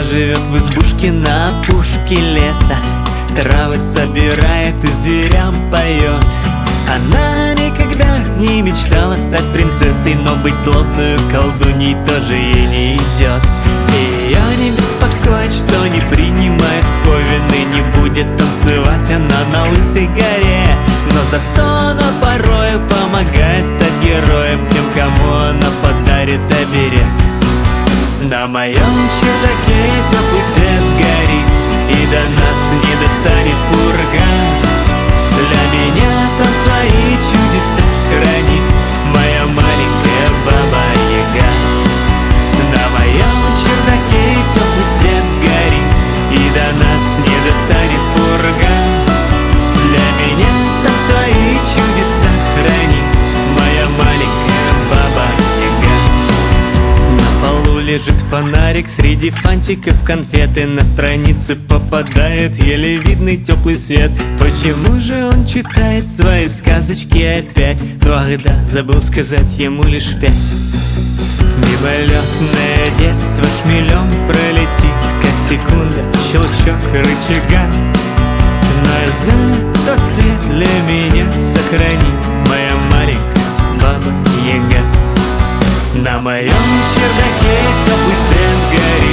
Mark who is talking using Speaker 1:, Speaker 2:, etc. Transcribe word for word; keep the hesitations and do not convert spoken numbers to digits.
Speaker 1: живет в избушке на опушке леса, травы собирает и зверям поет. Она никогда не мечтала стать принцессой, но быть злобную колдуньей тоже ей не идет. Ее не беспокоит, что не принимает в ковен и не будет танцевать она на лысой горе. Но зато она порою помогает стать героем тем, кому она подарит оберег. На моем чердаке теплый свет горит, и до нас не достанет пурга. Для меня там свои чудеса хранит моя маленькая Баба-Яга. На моем чердаке теплый свет горит, и до нас не достанет пурга. Для меня там свои чудеса хранит моя маленькая Баба-Яга. На полу лежит фонарик, среди фантиков конфеты. На страницу попадает еле видный теплый свет. Почему же он читает свои сказочки опять? Ну ах да, забыл сказать, ему лишь пять. Мимолетное детство шмелем пролетит, как секунда, щелчок рычага. Но я знаю, тот цвет для меня сохранит моя маленькая Баба-Яга. На моем чердаке теплый свет горит,